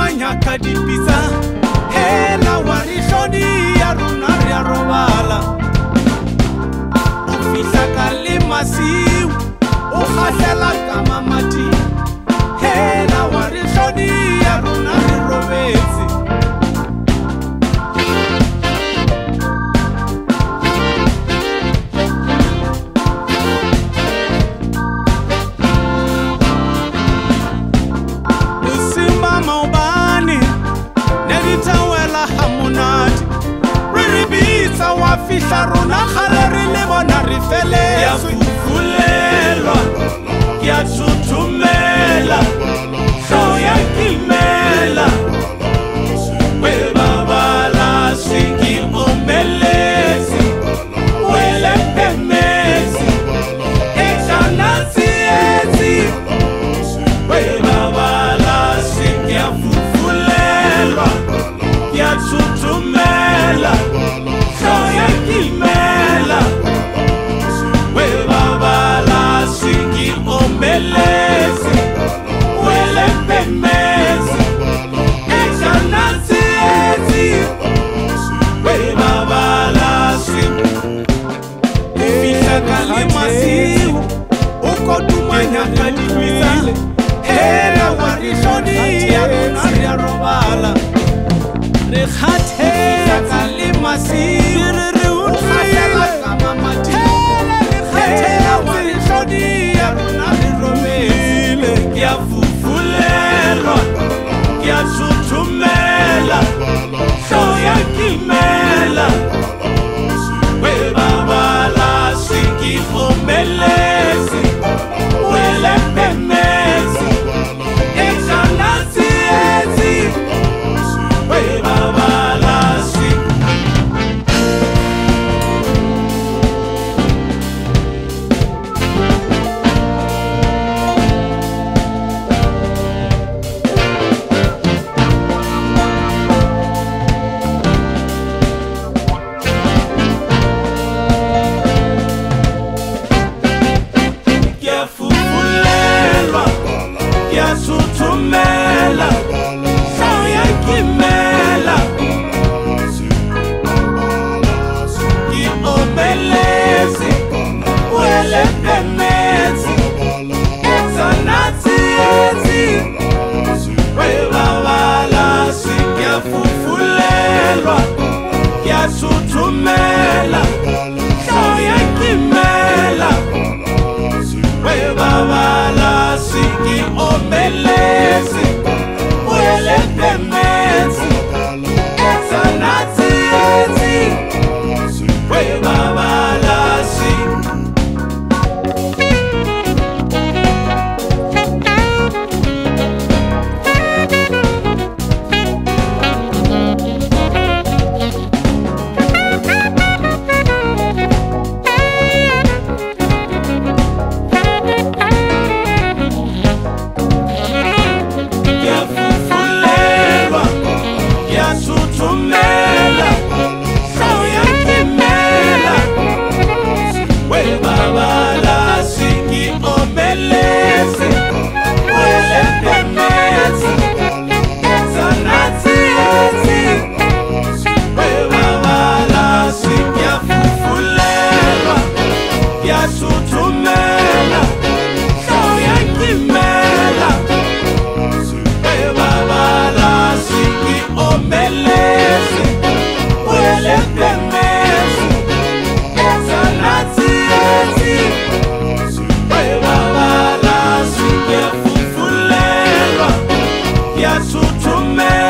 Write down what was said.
manyaka dipitsa hela wa rishoni ya runa ya robala o fihla ka le masiu o kgahlela ka mamati hela wa rishoni ya runa re robetse fihla rona kgale re le bona re feletswe ya fufulelwa ya thuthumela hloho ya kimela we babala siki omelezi wele pemezi ejana tsietsi we babala siki ya fufulelwa ya thuthumela Kimela, we babala siki omelezi, wele pemezi, echanansi ezi, we babala siki. Fihla kalimasiu, ukotumanya kalipizale, hela warishoni ya kunaria robala. Rekhathe kalimasiu. Ya fufulelwa, ya thuthumela, hloho ya kimela, we babala siki omelezi, wele pemezi, ejana tsietsi, we babala siki. Thuthumela, hloho ya kimela, ki omelezi, wele pemezi, ejana tsietsi, we babala siki ya fufulelwa, ya thuthumela, hloho ya kimela, we babala siki omelezi, wele pemezi, ejana tsietsi, we babala siki. Ya thuthumela